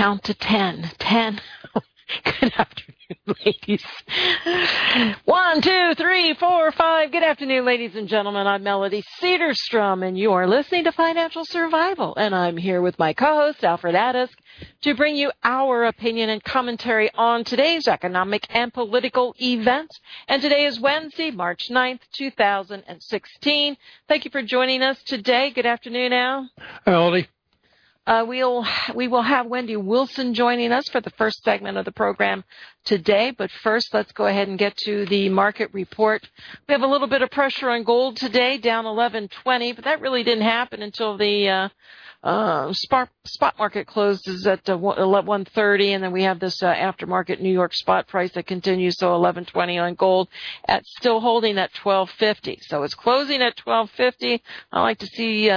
count to 10. 10. Good afternoon, ladies. 1, 2, 3, 4, 5. Good afternoon, ladies and gentlemen. I'm Melody Cedarstrom, and you are listening to Financial Survival. And I'm here with my co-host, Alfred Addis, to bring you our opinion and commentary on today's economic and political events. And today is Wednesday, March 9th, 2016. Thank you for joining us today. Good afternoon, Al. Hi, Melody. We will have Wendy Wilson joining us for the first segment of the program today. But first, let's go ahead and get to the market report. We have a little bit of pressure on gold today, down 11.20, but that really didn't happen until the spot market closes at 1:30, and then we have this aftermarket New York spot price that continues, so 11.20 on gold, at still holding at 12.50. So it's closing at 12.50. I like to see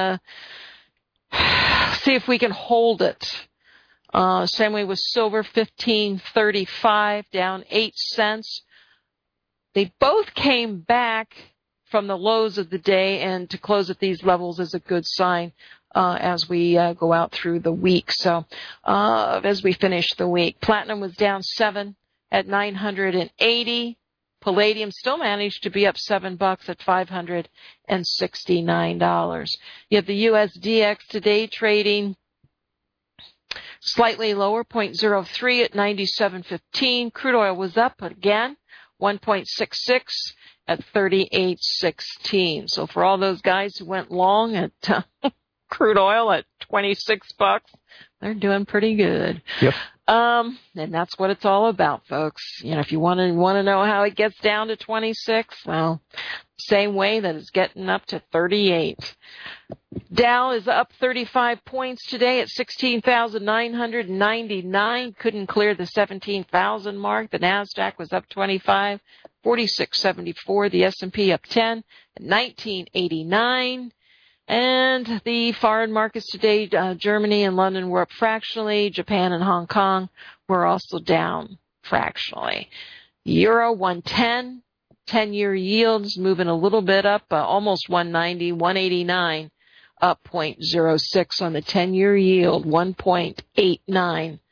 if we can hold it. Same way with silver, 15.35, down 8 cents. They both came back from the lows of the day, and to close at these levels is a good sign as we go out through the week. So as we finish the week, platinum was down 7 at $980. Palladium still managed to be up $7 at $569. You have the USDX today trading slightly lower, 0.03 at 97.15. Crude oil was up again, 1.66 at 38.16. So for all those guys who went long at crude oil at $26, they're doing pretty good. Yep. And that's what it's all about, folks. You know, if you want to know how it gets down to 26, well, same way that it's getting up to 38. Dow is up 35 points today at 16,999. Couldn't clear the 17,000 mark. The Nasdaq was up 25, 46.74. The S&P up 10 at 1989. And the foreign markets today, Germany and London were up fractionally. Japan and Hong Kong were also down fractionally. Euro 110, 10-year yields moving a little bit up, almost 190, 189, up 0.06 on the 10-year yield, 1.89%.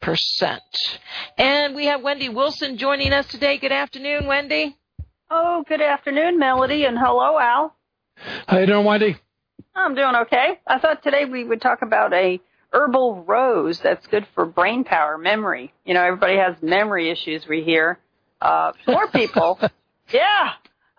And we have Wendy Wilson joining us today. Good afternoon, Wendy. Oh, good afternoon, Melody, and hello, Al. How you doing, Wendy? I'm doing okay. I thought today we would talk about a herbal rose that's good for brain power, memory. You know, everybody has memory issues, we hear. More people. Yeah.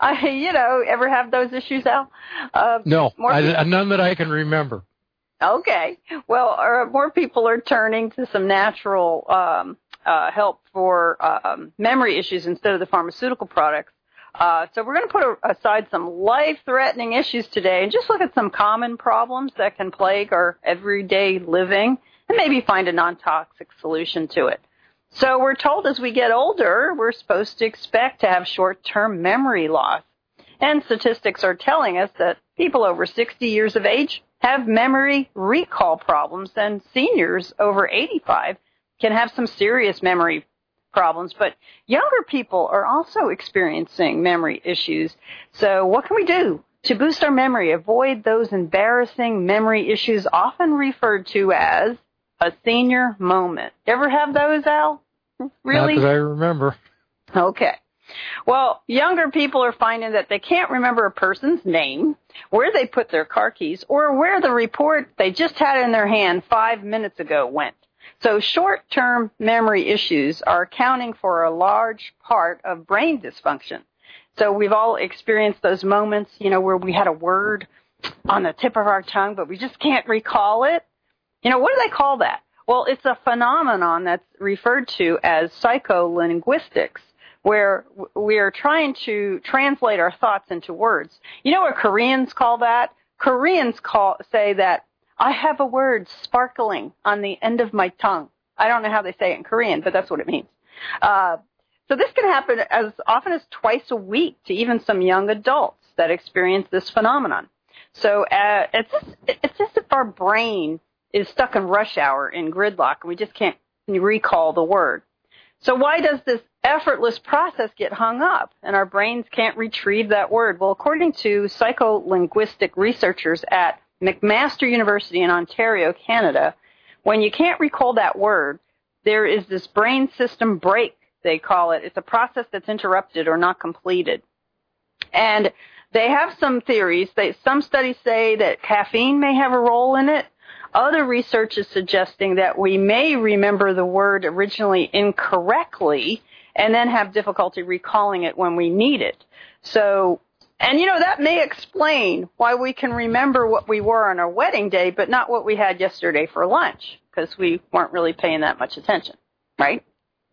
Ever have those issues, Al? No, none that I can remember. Okay. Well, more people are turning to some natural help for memory issues instead of the pharmaceutical products. So we're going to put aside some life-threatening issues today and just look at some common problems that can plague our everyday living and maybe find a non-toxic solution to it. So we're told as we get older, we're supposed to expect to have short-term memory loss. And statistics are telling us that people over 60 years of age have memory recall problems, and seniors over 85 can have some serious memory problems, but younger people are also experiencing memory issues. So what can we do to boost our memory, avoid those embarrassing memory issues often referred to as a senior moment? Ever have those, Al? Really? Not that I remember. Okay. Well, younger people are finding that they can't remember a person's name, where they put their car keys, or where the report they just had in their hand 5 minutes ago went. So short-term memory issues are accounting for a large part of brain dysfunction. So we've all experienced those moments, where we had a word on the tip of our tongue, but we just can't recall it. What do they call that? Well, it's a phenomenon that's referred to as psycholinguistics, where we are trying to translate our thoughts into words. You know what Koreans call that? Koreans say that I have a word sparkling on the end of my tongue. I don't know how they say it in Korean, but that's what it means. So this can happen as often as twice a week to even some young adults that experience this phenomenon. So it's as if our brain is stuck in rush hour in gridlock, and we just can't recall the word. So why does this effortless process get hung up, and our brains can't retrieve that word? Well, according to psycholinguistic researchers at McMaster University in Ontario, Canada, when you can't recall that word, there is this brain system break, they call it. It's a process that's interrupted or not completed. And they have some theories. Some studies say that caffeine may have a role in it. Other research is suggesting that we may remember the word originally incorrectly and then have difficulty recalling it when we need it. So, and that may explain why we can remember what we wore on our wedding day, but not what we had yesterday for lunch, because we weren't really paying that much attention, right?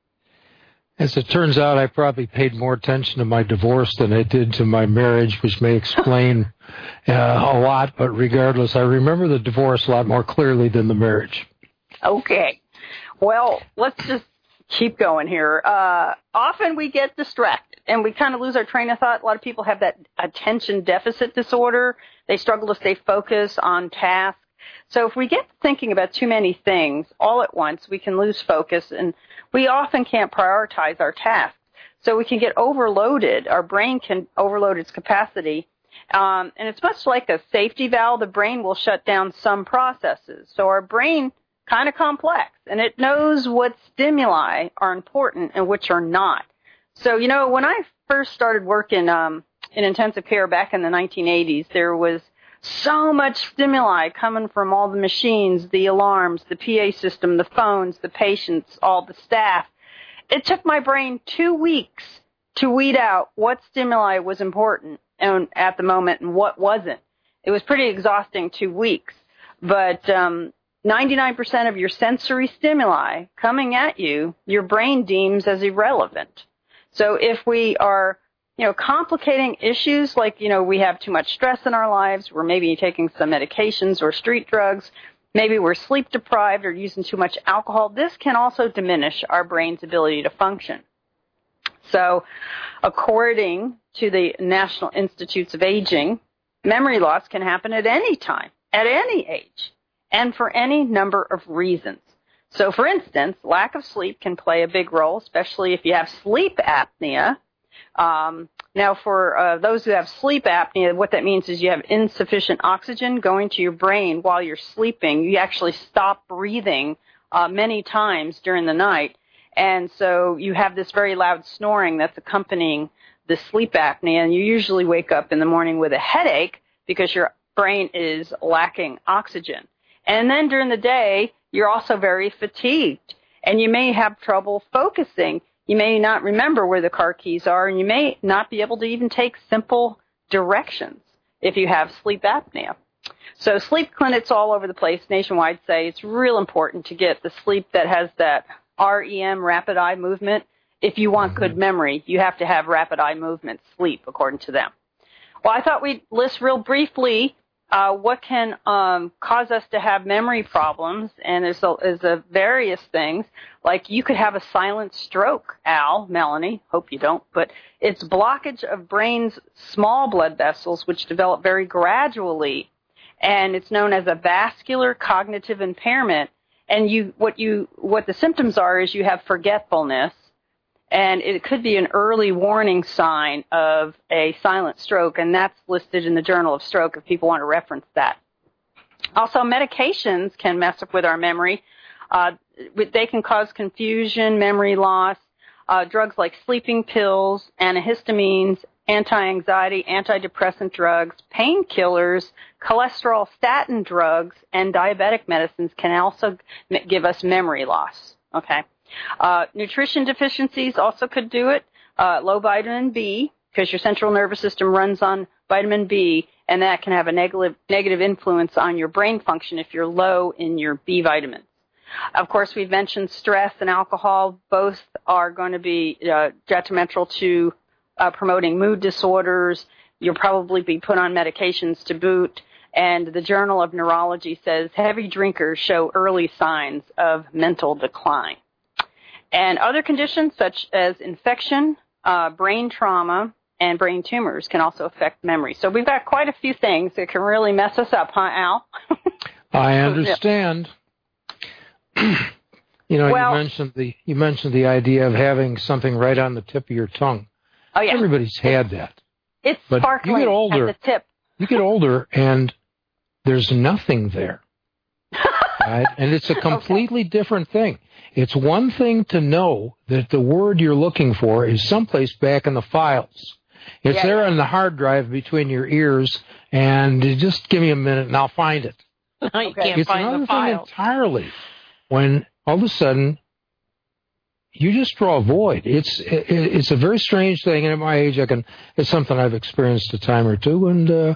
As it turns out, I probably paid more attention to my divorce than I did to my marriage, which may explain a lot. But regardless, I remember the divorce a lot more clearly than the marriage. Okay. Well, let's just keep going here. Often we get distracted and we kind of lose our train of thought. A lot of people have that attention deficit disorder. They struggle to stay focused on tasks. So if we get thinking about too many things all at once, we can lose focus, and we often can't prioritize our tasks. So we can get overloaded. Our brain can overload its capacity. And it's much like a safety valve. The brain will shut down some processes. So our brain kind of complex, and it knows what stimuli are important and which are not. So, when I first started working in intensive care back in the 1980s, there was so much stimuli coming from all the machines, the alarms, the PA system, the phones, the patients, all the staff. It took my brain 2 weeks to weed out what stimuli was important at the moment and what wasn't. It was pretty exhausting 2 weeks. But 99% of your sensory stimuli coming at you, your brain deems as irrelevant. So if we are complicating issues like, we have too much stress in our lives, we're maybe taking some medications or street drugs, maybe we're sleep deprived or using too much alcohol, this can also diminish our brain's ability to function. So according to the National Institutes of Aging, memory loss can happen at any time, at any age, and for any number of reasons. So for instance, lack of sleep can play a big role, especially if you have sleep apnea. Now, for those who have sleep apnea, what that means is you have insufficient oxygen going to your brain while you're sleeping. You actually stop breathing many times during the night, and so you have this very loud snoring that's accompanying the sleep apnea, and you usually wake up in the morning with a headache because your brain is lacking oxygen. And then during the day, you're also very fatigued, and you may have trouble focusing. You may not remember where the car keys are, and you may not be able to even take simple directions if you have sleep apnea. So sleep clinics all over the place nationwide say it's real important to get the sleep that has that REM, rapid eye movement. If you want good memory, you have to have rapid eye movement sleep, according to them. Well, I thought we'd list real briefly what can cause us to have memory problems, and there's a various things. Like you could have a silent stroke, Melanie, hope you don't, but it's blockage of brain's small blood vessels which develop very gradually, and it's known as a vascular cognitive impairment. And what the symptoms are is you have forgetfulness, and it could be an early warning sign of a silent stroke, and that's listed in the Journal of Stroke if people want to reference that. Also, medications can mess up with our memory. They can cause confusion, memory loss. Drugs like sleeping pills, antihistamines, anti-anxiety, antidepressant drugs, painkillers, cholesterol statin drugs, and diabetic medicines can also give us memory loss. Okay. Nutrition deficiencies also could do it. Low vitamin B, because your central nervous system runs on vitamin B, and that can have a negative influence on your brain function if you're low in your B vitamins. Of course, we've mentioned stress and alcohol. Both are going to be detrimental to promoting mood disorders. You'll probably be put on medications to boot. And the Journal of Neurology says heavy drinkers show early signs of mental decline. And other conditions such as infection, brain trauma, and brain tumors can also affect memory. So we've got quite a few things that can really mess us up, huh, Al? I understand. You mentioned the idea of having something right on the tip of your tongue. Oh yeah, everybody's had that. It's sparkling you get older, at the tip. You get older, and there's nothing there. Right? And it's a completely different thing. It's one thing to know that the word you're looking for is someplace back in the files. It's there on the hard drive between your ears, and just give me a minute and I'll find it. You can't It's find another the file. thing entirely when all of a sudden you just draw a void. It's a very strange thing, and at my age, it's something I've experienced a time or two, and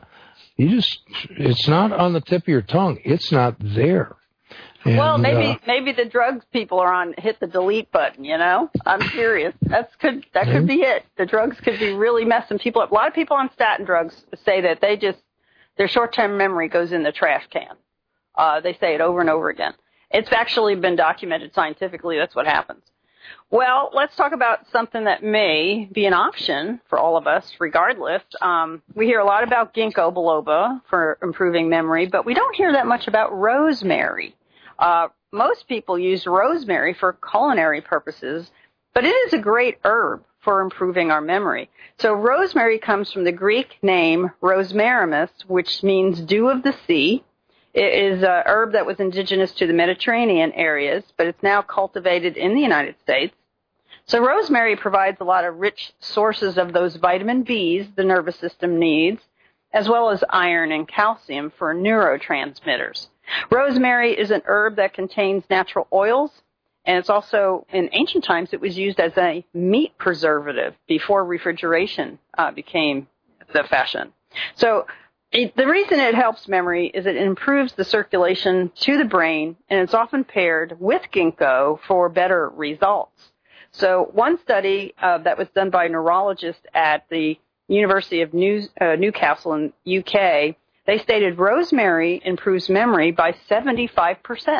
it's not on the tip of your tongue. It's not there. And, well, maybe the drugs people are on hit the delete button. I'm serious. That could be it. The drugs could be really messing people up. A lot of people on statin drugs say that their short-term memory goes in the trash can. They say it over and over again. It's actually been documented scientifically. That's what happens. Well, let's talk about something that may be an option for all of us, regardless. We hear a lot about ginkgo biloba for improving memory, but we don't hear that much about rosemary. Most people use rosemary for culinary purposes, but it is a great herb for improving our memory. So rosemary comes from the Greek name rosmarimus, which means dew of the sea. It is a herb that was indigenous to the Mediterranean areas, but it's now cultivated in the United States. So rosemary provides a lot of rich sources of those vitamin Bs the nervous system needs, as well as iron and calcium for neurotransmitters. Rosemary is an herb that contains natural oils, and it's also, in ancient times, it was used as a meat preservative before refrigeration became the fashion. So the reason it helps memory is it improves the circulation to the brain, and it's often paired with ginkgo for better results. So one study that was done by a neurologist at the University of Newcastle in UK, they stated rosemary improves memory by 75%.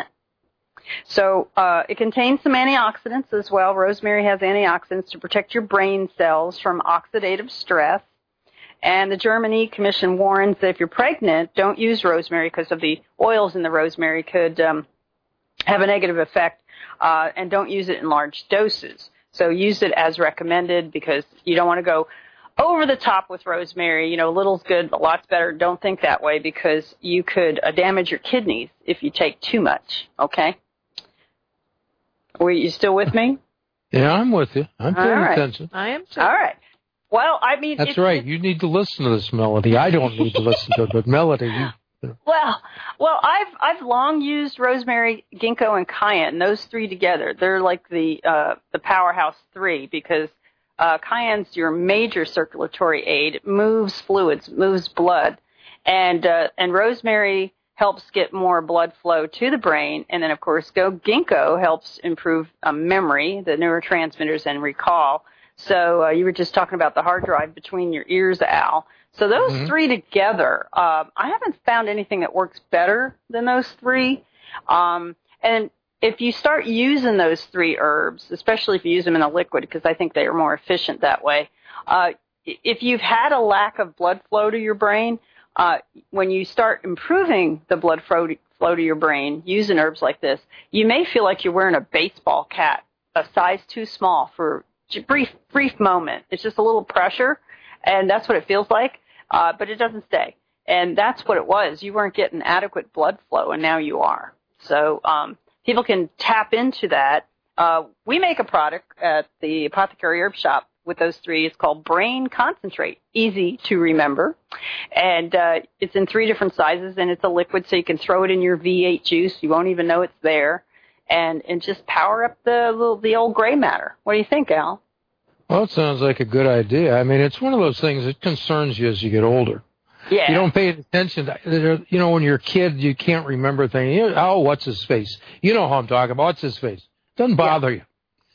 So it contains some antioxidants as well. Rosemary has antioxidants to protect your brain cells from oxidative stress. And the Germany Commission warns that if you're pregnant, don't use rosemary because of the oils in the rosemary could have a negative effect, and don't use it in large doses. So use it as recommended because you don't want to go over the top with rosemary. Little's good, a lot's better. Don't think that way because you could damage your kidneys if you take too much, okay? Were you still with me? Yeah, I'm with you. I'm paying attention. I am too. All right. Well, I mean... That's right. You need to listen to this, Melody. I don't need to listen to it, but Melody... Well, I've long used rosemary, ginkgo, and cayenne. Those three together, they're like the powerhouse three because cayenne's your major circulatory aid. It moves fluids, moves blood, and rosemary helps get more blood flow to the brain, and then of course ginkgo helps improve memory, the neurotransmitters, and recall. So you were just talking about the hard drive between your ears, Al. So those three together, I haven't found anything that works better than those three. And if you start using those three herbs, especially if you use them in a liquid, because I think they are more efficient that way, if you've had a lack of blood flow to your brain, when you start improving the blood flow to your brain using herbs like this, you may feel like you're wearing a baseball cap, a size too small for a brief moment. It's just a little pressure, and that's what it feels like. But it doesn't stay. And that's what it was. You weren't getting adequate blood flow, and now you are. So people can tap into that. We make a product at the Apothecary Herb Shop with those three. It's called Brain Concentrate. Easy to remember. And it's in 3 different sizes, and it's a liquid, so you can throw it in your V8 juice. You won't even know it's there. And just power up the old gray matter. What do you think, Al? Well, it sounds like a good idea. I mean, it's one of those things that concerns you as you get older. Yeah. You don't pay attention. When you're a kid, you can't remember things. Oh, what's his face? You know how I'm talking about. What's his face? Doesn't bother you.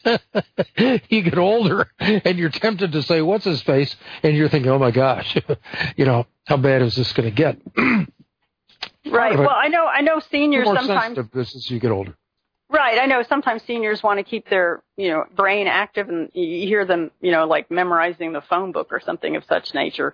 You get older, and you're tempted to say, what's his face? And you're thinking, oh, my gosh, how bad is this going to get? Right. Well, I know seniors more sometimes... sensitive to this as you get older. Right. I know sometimes seniors want to keep their, brain active, and you hear them, like memorizing the phone book or something of such nature.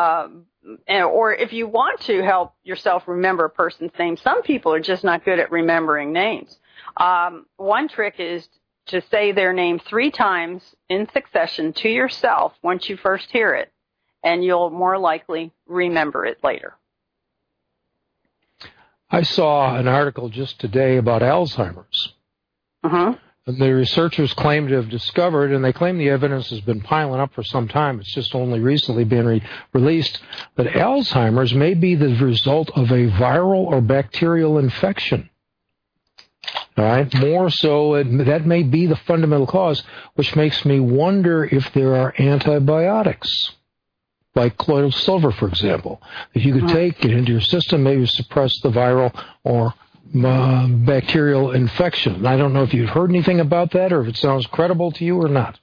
Or if you want to help yourself remember a person's name, some people are just not good at remembering names. One trick is to say their name 3 times in succession to yourself once you first hear it, and you'll more likely remember it later. I saw an article just today about Alzheimer's. Uh-huh. And the researchers claim to have discovered, and they claim the evidence has been piling up for some time, it's just only recently been released, that Alzheimer's may be the result of a viral or bacterial infection. All right, more so, that may be the fundamental cause, which makes me wonder if there are antibiotics, like colloidal silver, for example, that you could take it into your system, maybe suppress the viral or bacterial infection. I don't know if you've heard anything about that, or if it sounds credible to you or not.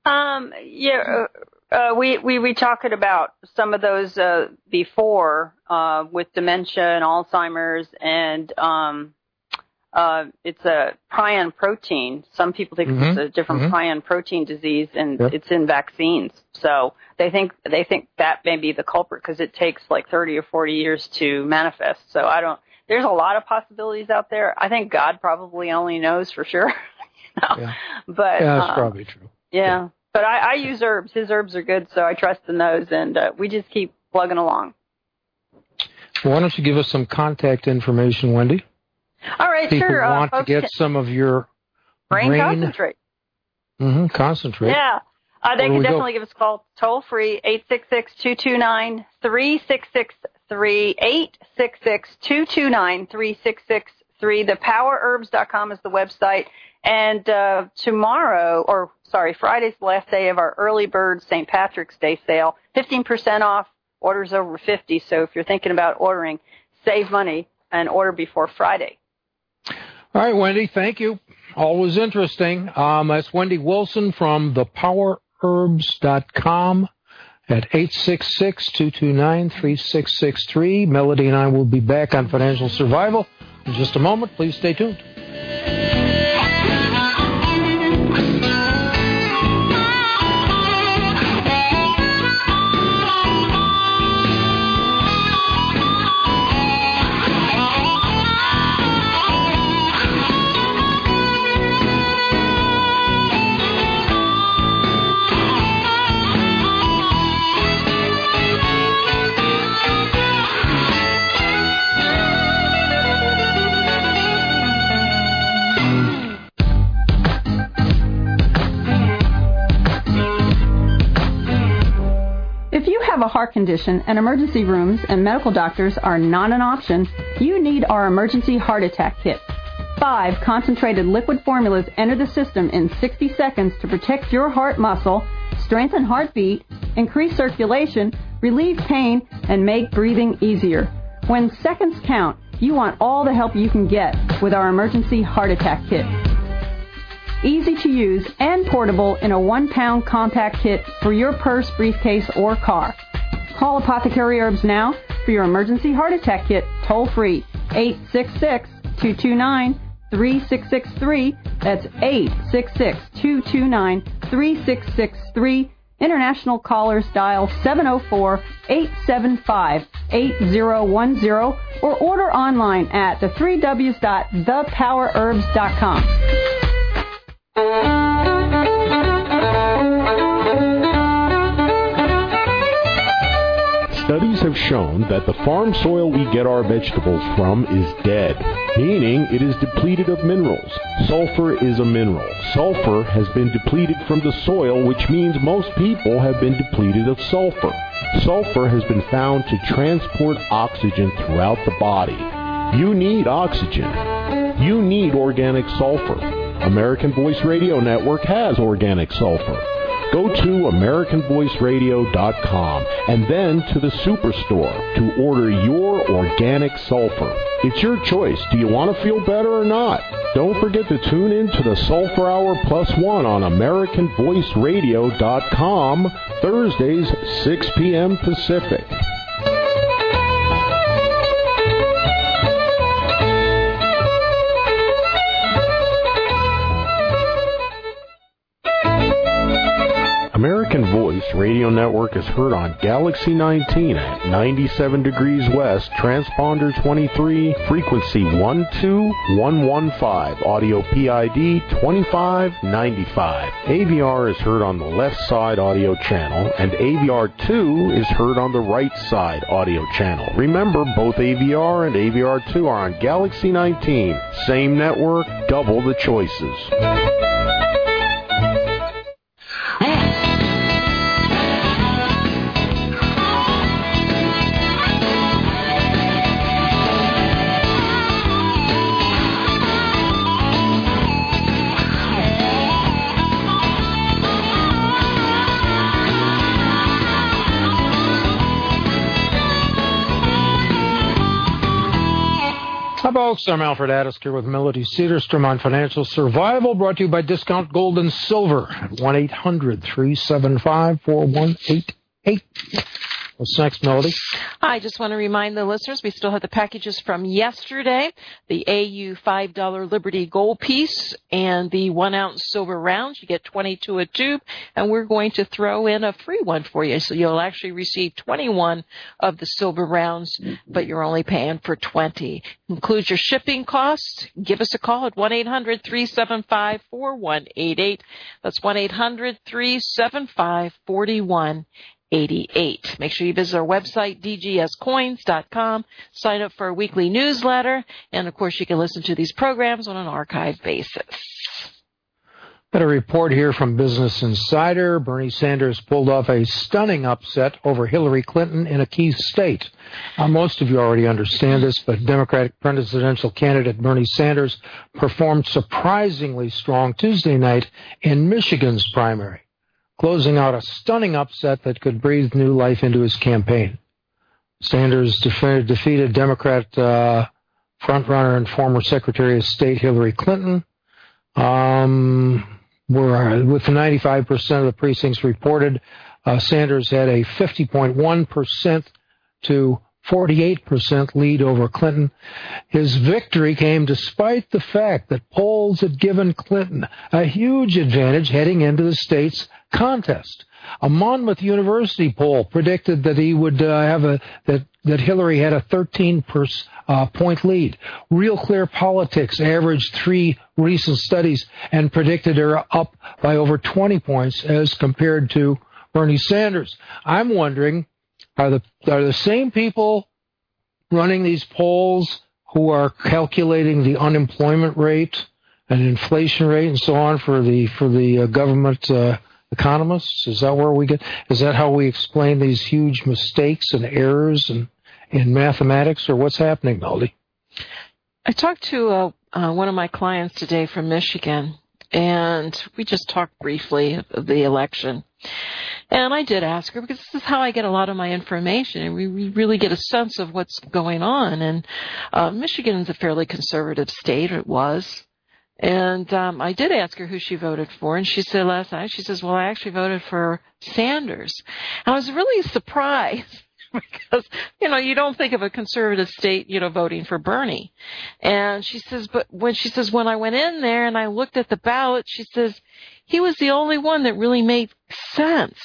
We talked about some of those before with dementia and Alzheimer's, and it's a prion protein. Some people think it's a different prion protein disease, and it's in vaccines. So they think that may be the culprit because it takes like 30 or 40 years to manifest. So there's a lot of possibilities out there. I think God probably only knows for sure. But that's probably true. Yeah. But I use herbs. His herbs are good, so I trust in those, and we just keep plugging along. Well, why don't you give us some contact information, Wendy? All right, People sure. want to get some of your brain concentrate. Concentrate. Yeah. They can definitely give us a call toll-free, 866-229-3663, 866-229-3663. ThePowerHerbs.com is the website. And Friday's the last day of our early bird St. Patrick's Day sale, 15% off, orders over 50. So if you're thinking about ordering, save money and order before Friday. All right, Wendy, thank you. Always interesting. That's Wendy Wilson from thepowerherbs.com at 866-229-3663. Melody and I will be back on Financial Survival in just a moment. Please stay tuned. Have a heart condition and emergency rooms and medical doctors are not an option, you need our emergency heart attack kit. 5 concentrated liquid formulas enter the system in 60 seconds to protect your heart muscle, strengthen heartbeat, increase circulation, relieve pain, and make breathing easier. When seconds count, you want all the help you can get with our emergency heart attack kit. Easy to use and portable in a 1-pound compact kit for your purse, briefcase, or car. Call Apothecary Herbs now for your emergency heart attack kit, toll free, 866-229-3663. That's 866-229-3663. International callers dial 704-875-8010 or order online at the 3Ws.thepowerherbs.com. Studies have shown that the farm soil we get our vegetables from is dead, meaning it is depleted of minerals. Sulfur is a mineral. Sulfur has been depleted from the soil, which means most people have been depleted of sulfur. Sulfur has been found to transport oxygen throughout the body. You need oxygen. You need organic sulfur. American Voice Radio Network has organic sulfur. Go to AmericanVoiceRadio.com and then to the Superstore to order your organic sulfur. It's your choice. Do you want to feel better or not? Don't forget to tune in to the Sulfur Hour +1 on AmericanVoiceRadio.com, Thursdays, 6 p.m. Pacific. American Voice Radio Network is heard on Galaxy 19 at 97 degrees west, transponder 23, frequency 12115, audio PID 2595. AVR is heard on the left side audio channel, and AVR2 is heard on the right side audio channel. Remember, both AVR and AVR2 are on Galaxy 19. Same network, double the choices. Hi, folks. I'm Alfred Addis here with Melody Cedarstrom on Financial Survival, brought to you by Discount Gold and Silver at 1-800-375-4188. What's next, Melody? I just want to remind the listeners we still have the packages from yesterday, the AU $5 Liberty Gold piece and the 1-ounce silver rounds. You get 22 a tube, and we're going to throw in a free one for you. So you'll actually receive 21 of the silver rounds, but you're only paying for 20. Includes your shipping costs. Give us a call at 1-800-375-4188. That's 1-800-375-4188. Make sure you visit our website, dgscoins.com, sign up for our weekly newsletter, and of course you can listen to these programs on an archive basis. Got a report here from Business Insider. Bernie Sanders pulled off a stunning upset over Hillary Clinton in a key state. Most of you already understand this, but Democratic presidential candidate Bernie Sanders performed surprisingly strong Tuesday night in Michigan's primary, closing out a stunning upset that could breathe new life into his campaign. Sanders defeated Democrat frontrunner and former Secretary of State Hillary Clinton. With 95% of the precincts reported, Sanders had a 50.1% to 48% lead over Clinton. His victory came despite the fact that polls had given Clinton a huge advantage heading into the state's contest. A Monmouth University poll predicted that he would that Hillary had a 13-point lead. Real Clear Politics averaged 3 recent studies and predicted her up by over 20 points as compared to Bernie Sanders. I'm wondering, are the same people running these polls who are calculating the unemployment rate and inflation rate and so on for the government economists? Is that where we get? Is that how we explain these huge mistakes and errors in mathematics, or what's happening, Melody? I talked to one of my clients today from Michigan, and we just talked briefly of the election. And I did ask her, because this is how I get a lot of my information, and we really get a sense of what's going on. And Michigan is a fairly conservative state, or it was. And I did ask her who she voted for, and she said last night, she says, well, I actually voted for Sanders. I was really surprised because, you don't think of a conservative state, voting for Bernie. And she says, but when I went in there and I looked at the ballot, she says, he was the only one that really made sense.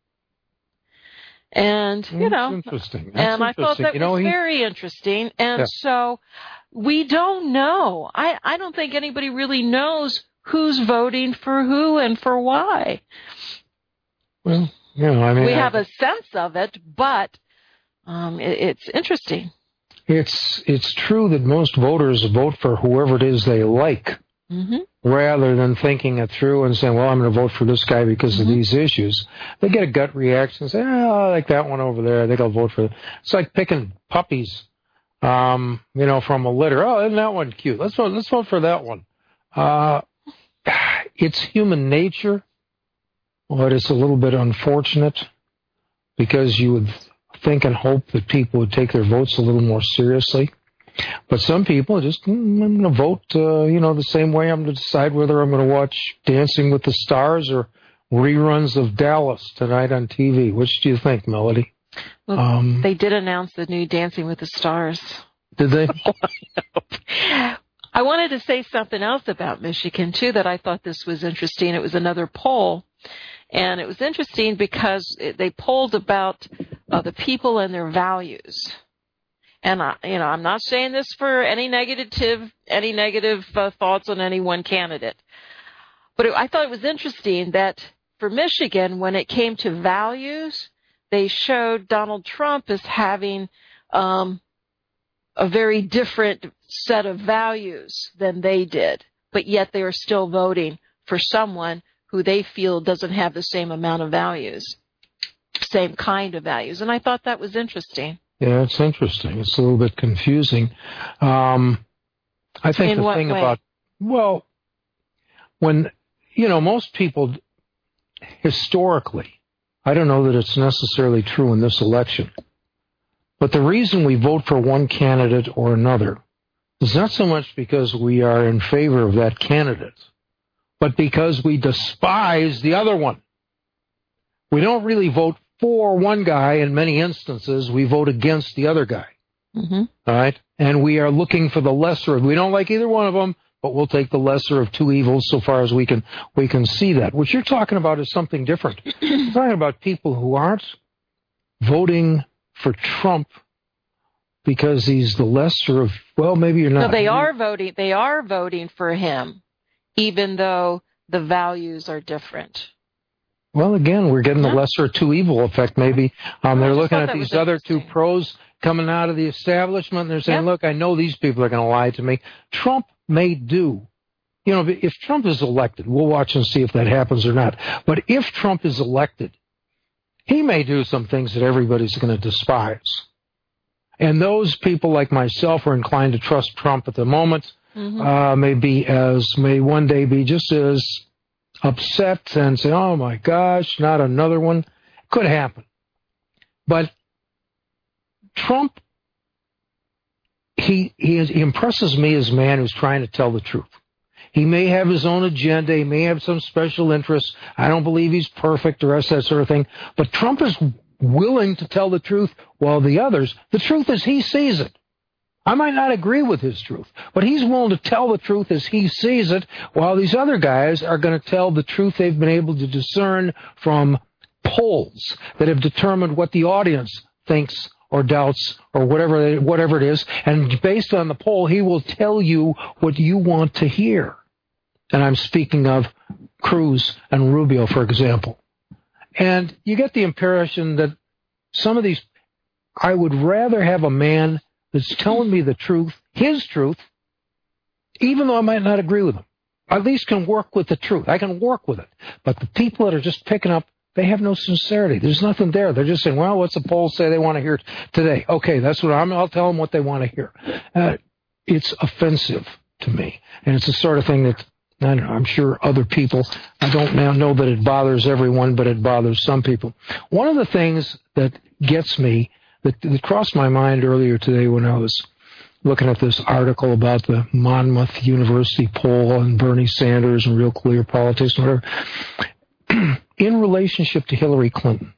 And, interesting. And I thought that was very interesting. And so we don't know. I don't think anybody really knows who's voting for who and for why. Well, we have a sense of it, but it's interesting. It's true that most voters vote for whoever it is they like, rather than thinking it through and saying, well, I'm going to vote for this guy because of these issues. They get a gut reaction and say, I like that one over there. I think I'll vote for it. It's like picking puppies, from a litter. Oh, isn't that one cute? Let's vote for that one. It's human nature, but it's a little bit unfortunate because you would think and hope that people would take their votes a little more seriously. But some people just, I'm going to vote, the same way I'm going to decide whether I'm going to watch Dancing with the Stars or reruns of Dallas tonight on TV. Which do you think, Melody? Well, they did announce the new Dancing with the Stars. Did they? I wanted to say something else about Michigan, too, that I thought this was interesting. It was another poll. And it was interesting because they polled about the people and their values. And I'm not saying this for any negative thoughts on any one candidate. But I thought it was interesting that for Michigan, when it came to values, they showed Donald Trump as having a very different set of values than they did. But yet they are still voting for someone who they feel doesn't have the same amount of values, same kind of values. And I thought that was interesting. Yeah, it's interesting. It's a little bit confusing. I think In the what thing way? about, well, when, most people historically, I don't know that it's necessarily true in this election, but the reason we vote for one candidate or another is not so much because we are in favor of that candidate, but because we despise the other one. We don't really vote for one guy in many instances. We vote against the other guy. Mm-hmm. All right? And we are looking for the lesser. We don't like either one of them, but we'll take the lesser of two evils so far as we can see that. What you're talking about is something different. You're talking about people who aren't voting for Trump because he's the lesser of, well, maybe you're not. No, they are voting for him, even though the values are different. Well, again, we're getting the lesser of two evil effect, maybe. They're looking at these other two pros coming out of the establishment, and they're saying, look, I know these people are going to lie to me. Trump may do. If Trump is elected, we'll watch and see if that happens or not. But if Trump is elected, he may do some things that everybody's going to despise. And those people like myself are inclined to trust Trump at the moment, may one day be just as upset and say, oh my gosh, not another one. Could happen. But Trump, he impresses me as a man who's trying to tell the truth. He may have his own agenda. He may have some special interests. I don't believe he's perfect or that sort of thing. But Trump is willing to tell the truth, while the others, the truth is he sees it. I might not agree with his truth, but he's willing to tell the truth as he sees it, while these other guys are going to tell the truth they've been able to discern from polls that have determined what the audience thinks or doubts or whatever it is. And based on the poll, he will tell you what you want to hear. And I'm speaking of Cruz and Rubio, for example. And you get the impression that some of these, I would rather have a man that's telling me the truth, his truth, even though I might not agree with him. I at least can work with the truth. I can work with it. But the people that are just picking up, they have no sincerity. There's nothing there. They're just saying, well, what's the poll say they want to hear today? Okay, that's what I'll tell them what they want to hear. It's offensive to me. And it's the sort of thing that, I don't know, I'm sure other people, I don't now know that it bothers everyone, but it bothers some people. One of the things that gets me, that crossed my mind earlier today when I was looking at this article about the Monmouth University poll and Bernie Sanders and Real Clear Politics and whatever, in relationship to Hillary Clinton.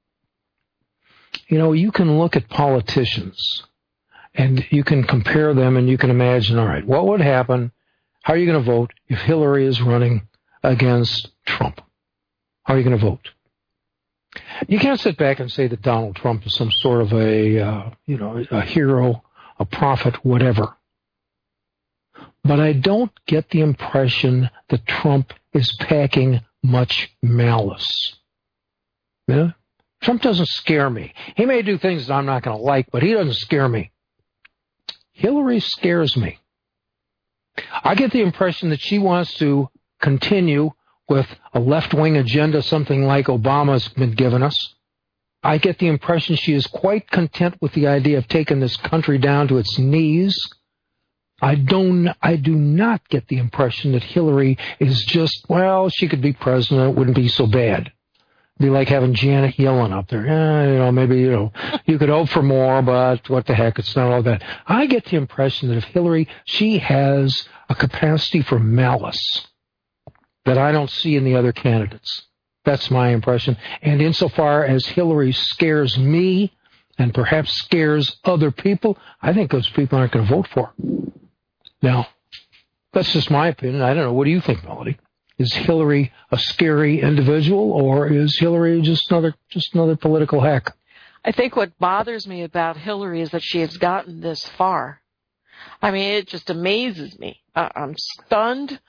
You can look at politicians and you can compare them and you can imagine, all right, what would happen? How are you going to vote if Hillary is running against Trump? How are you going to vote? You can't sit back and say that Donald Trump is some sort of a hero, a prophet, whatever. But I don't get the impression that Trump is packing much malice. Yeah? Trump doesn't scare me. He may do things that I'm not going to like, but he doesn't scare me. Hillary scares me. I get the impression that she wants to continue with a left-wing agenda, something like Obama's been giving us. I get the impression she is quite content with the idea of taking this country down to its knees. I do not get the impression that Hillary is just, well, she could be president, it wouldn't be so bad. It'd be like having Janet Yellen up there. Maybe, you could hope for more, but what the heck, it's not all that. I get the impression that if Hillary, she has a capacity for malice that I don't see in the other candidates. That's my impression. And insofar as Hillary scares me and perhaps scares other people, I think those people aren't going to vote for her. Now, that's just my opinion. I don't know. What do you think, Melody? Is Hillary a scary individual, or is Hillary just another political hack? I think what bothers me about Hillary is that she has gotten this far. I mean, it just amazes me. I'm stunned.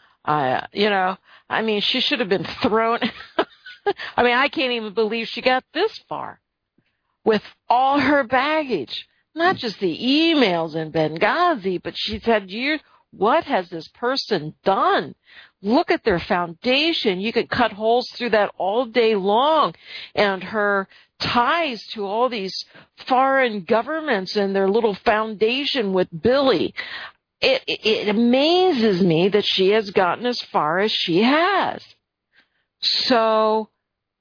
She should have been thrown. I mean, I can't even believe she got this far with all her baggage, not just the emails in Benghazi, but she's had years. What has this person done? Look at their foundation. You could cut holes through that all day long. And her ties to all these foreign governments and their little foundation with Billy. It amazes me that she has gotten as far as she has. So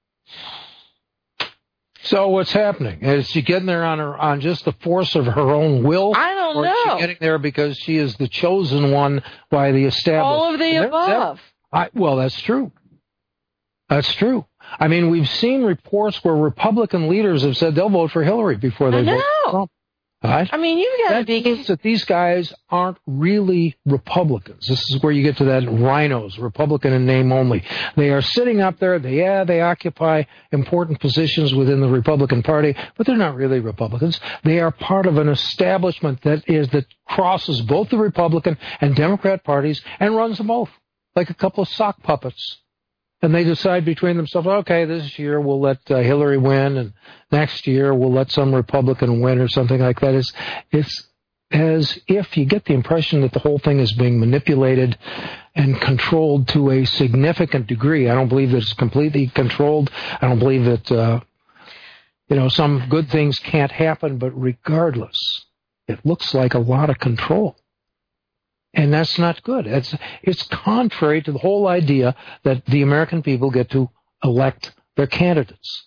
what's happening? Is she getting there on just the force of her own will? I don't know. Or is she getting there because she is the chosen one by the established? All of the above. Well, that's true. That's true. I mean, we've seen reports where Republican leaders have said they'll vote for Hillary before they vote for Trump. Right? I mean, you've got to be... That means that these guys aren't really Republicans. This is where you get to that rhinos, Republican in name only. They are sitting up there. They occupy important positions within the Republican Party, but they're not really Republicans. They are part of an establishment that crosses both the Republican and Democrat parties and runs them both, like a couple of sock puppets. And they decide between themselves, okay, this year we'll let Hillary win, and next year we'll let some Republican win or something like that. It's as if you get the impression that the whole thing is being manipulated and controlled to a significant degree. I don't believe that it's completely controlled. I don't believe that, some good things can't happen, but regardless, it looks like a lot of control. And that's not good. It's contrary to the whole idea that the American people get to elect their candidates.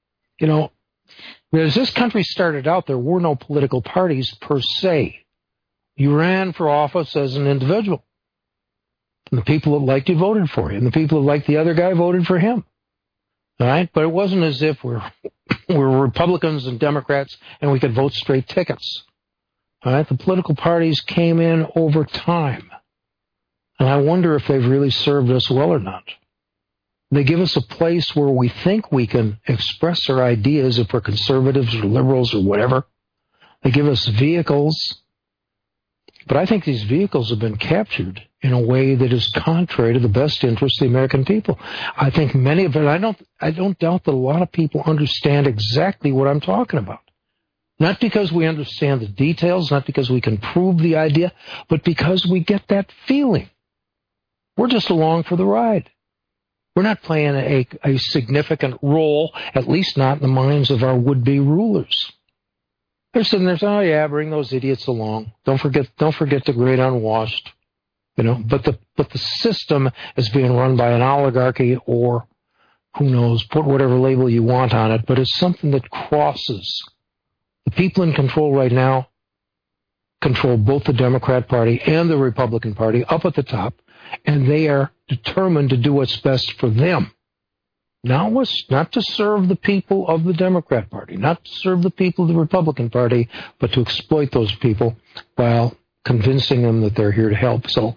As this country started out, there were no political parties per se. You ran for office as an individual. And the people that liked you voted for you. And the people that liked the other guy voted for him. All right? But it wasn't as if we're Republicans and Democrats and we could vote straight tickets. All right, the political parties came in over time, and I wonder if they've really served us well or not. They give us a place where we think we can express our ideas if we're conservatives or liberals or whatever. They give us vehicles, but I think these vehicles have been captured in a way that is contrary to the best interest of the American people. I think many of it, I don't doubt that a lot of people understand exactly what I'm talking about. Not because we understand the details, not because we can prove the idea, but because we get that feeling. We're just along for the ride. We're not playing a significant role, at least not in the minds of our would-be rulers. They're sitting there saying, oh yeah, bring those idiots along. Don't forget the great unwashed. But the system is being run by an oligarchy, or who knows, put whatever label you want on it, but it's something that crosses. The people in control right now control both the Democrat Party and the Republican Party up at the top, and they are determined to do what's best for them. Not to serve the people of the Democrat Party, not to serve the people of the Republican Party, but to exploit those people while convincing them that they're here to help. So,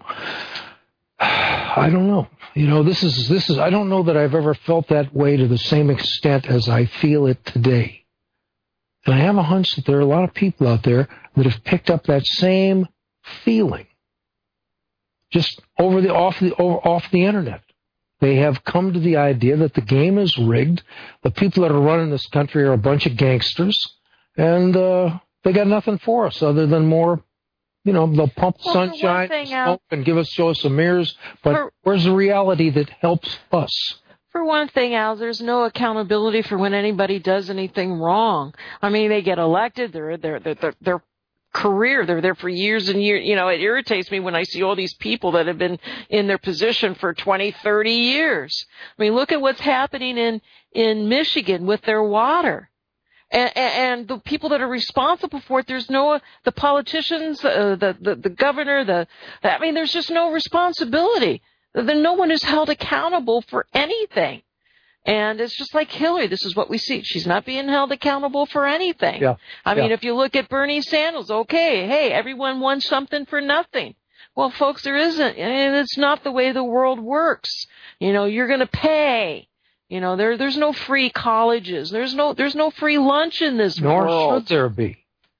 I don't know. This is. I don't know that I've ever felt that way to the same extent as I feel it today. And I have a hunch that there are a lot of people out there that have picked up that same feeling just off the internet. They have come to the idea that the game is rigged. The people that are running this country are a bunch of gangsters, and they got nothing for us other than more. They'll pump sunshine and smoke and show us some mirrors. But where's the reality that helps us? For one thing, Al, there's no accountability for when anybody does anything wrong. I mean, they get elected, their career, they're there for years and years. It irritates me when I see all these people that have been in their position for 20, 30 years. I mean, look at what's happening in Michigan with their water. And the people that are responsible for it, the politicians, the governor, there's just no responsibility. Then no one is held accountable for anything. And it's just like Hillary. This is what we see. She's not being held accountable for anything. Yeah. I mean, if you look at Bernie Sanders, okay, hey, everyone won something for nothing. Well, folks, there isn't, and it's not the way the world works. You're going to pay. There's no free colleges. There's no free lunch in this world. Nor should there be.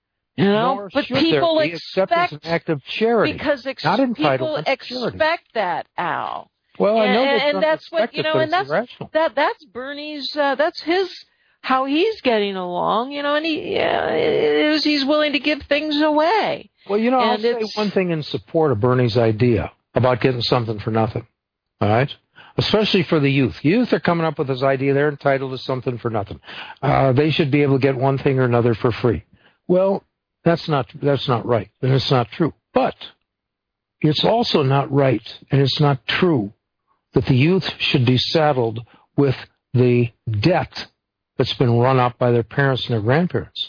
But people except as an act of charity, because people expect that, Al. Well, I know and that's what and that's irrational. That's Bernie's. That's how he's getting along. And he's willing to give things away. Well, I'll say one thing in support of Bernie's idea about getting something for nothing. All right. Especially for the youth. Youth are coming up with this idea they're entitled to something for nothing. They should be able to get one thing or another for free. Well, that's not right, and it's not true. But it's also not right, and it's not true that the youth should be saddled with the debt that's been run up by their parents and their grandparents.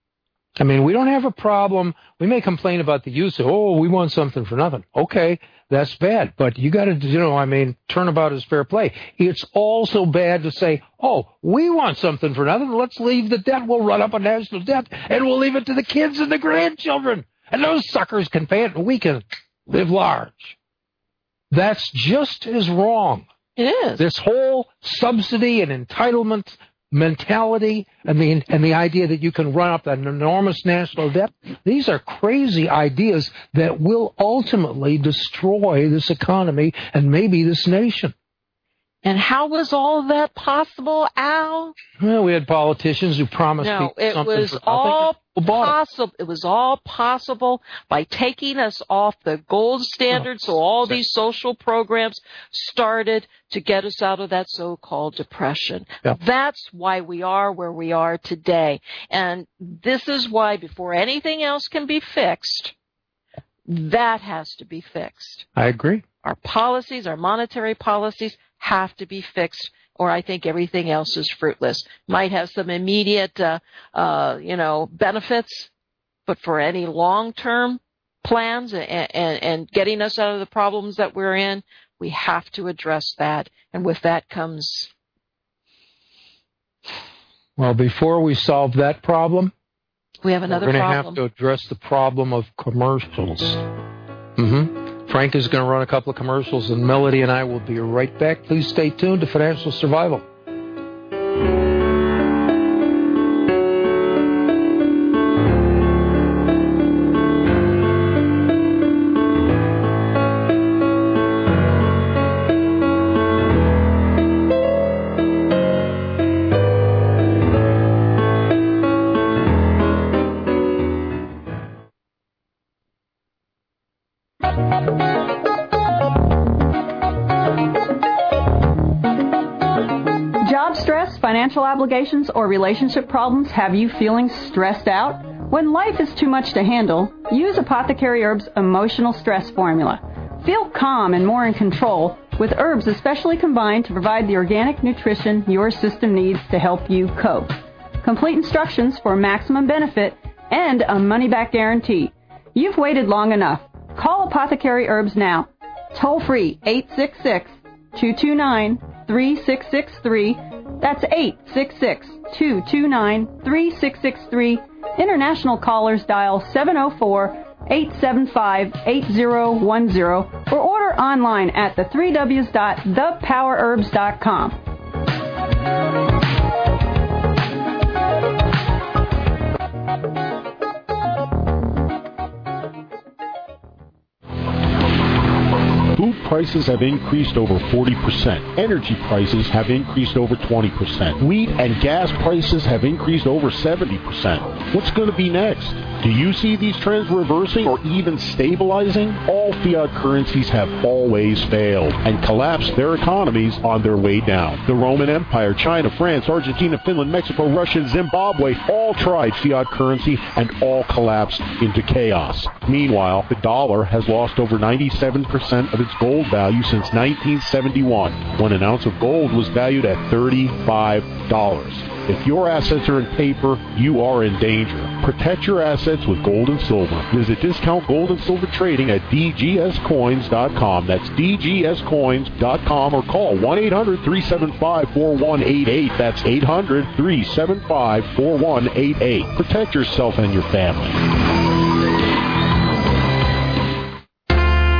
I mean, we don't have a problem. We may complain about the youth. We want something for nothing. Okay, that's bad. But you got to, turnabout is fair play. It's also bad to say, we want something for nothing. Let's leave the debt. We'll run up a national debt, and we'll leave it to the kids and the grandchildren. And those suckers can pay it, and we can live large. That's just as wrong. It is. This whole subsidy and entitlement mentality and the idea that you can run up an enormous national debt, these are crazy ideas that will ultimately destroy this economy and maybe this nation. And how was all of that possible, Al? Well, we had politicians who promised people something for nothing. It was all possible by taking us off the gold standard, so all these social programs started to get us out of that so-called depression. Yeah. That's why we are where we are today. And this is why, before anything else can be fixed, that has to be fixed. I agree. Our policies, our monetary policies, have to be fixed, or I think everything else is fruitless. Might have some immediate, benefits, but for any long-term plans and getting us out of the problems that we're in, we have to address that. And with that comes... Well, before we solve that problem, we have another problem. We're going to have to address the problem of commercials. Frank is going to run a couple of commercials, and Melody and I will be right back. Please stay tuned to Financial Survival. Financial obligations or relationship problems have you feeling stressed out? When life is too much to handle, use Apothecary Herbs Emotional Stress Formula. Feel calm and more in control with herbs especially combined to provide the organic nutrition your system needs to help you cope. Complete instructions for maximum benefit and a money-back guarantee. You've waited long enough. Call Apothecary Herbs now. Toll free 866-229-3663. That's 866-229-3663. International callers dial 704-875-8010 or order online at the3ws.thepowerherbs.com. Food prices have increased over 40%. Energy prices have increased over 20%. Wheat and gas prices have increased over 70%. What's going to be next? Do you see these trends reversing or even stabilizing? All fiat currencies have always failed and collapsed their economies on their way down. The Roman Empire, China, France, Argentina, Finland, Mexico, Russia, and Zimbabwe all tried fiat currency and all collapsed into chaos. Meanwhile, the dollar has lost over 97% of its gold value since 1971, when an ounce of gold was valued at $35. If your assets are in paper, you are in danger. Protect your assets with gold and silver. Visit Discount Gold and Silver Trading at dgscoins.com. That's dgscoins.com, or call 1-800-375-4188. That's 800-375-4188. Protect yourself and your family.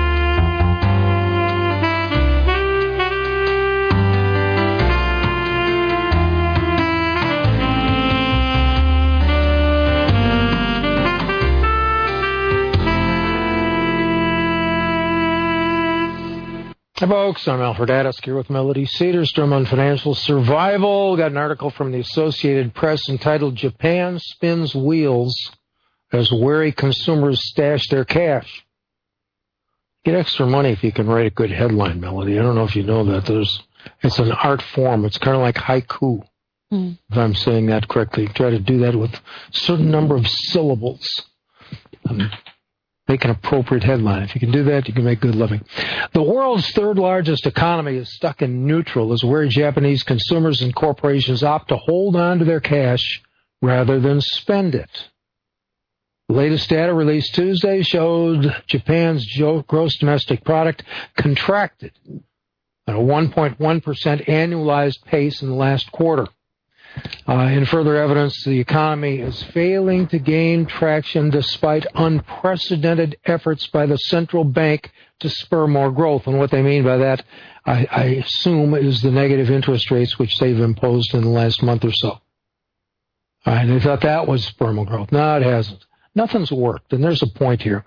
Hi, folks. I'm Alfred Addisk here with Melody Cedarstrom on financial survival. Got an article from the Associated Press entitled "Japan Spins Wheels as Wary Consumers Stash Their Cash." Get extra money if you can write a good headline, Melody. I don't know if you know that. It's an art form. It's kind of like haiku, if I'm saying that correctly. Try to do that with a certain number of syllables. Make an appropriate headline. If you can do that, you can make good living. The world's third largest economy is stuck in neutral as wary Japanese consumers and corporations opt to hold on to their cash rather than spend it. The latest data released Tuesday showed Japan's gross domestic product contracted at a 1.1% annualized pace in the last quarter. In further evidence, the economy is failing to gain traction despite unprecedented efforts by the central bank to spur more growth. And what they mean by that, I assume, is the negative interest rates which they've imposed in the last month or so. They thought that would spur more growth. No, it hasn't. Nothing's worked, and there's a point here.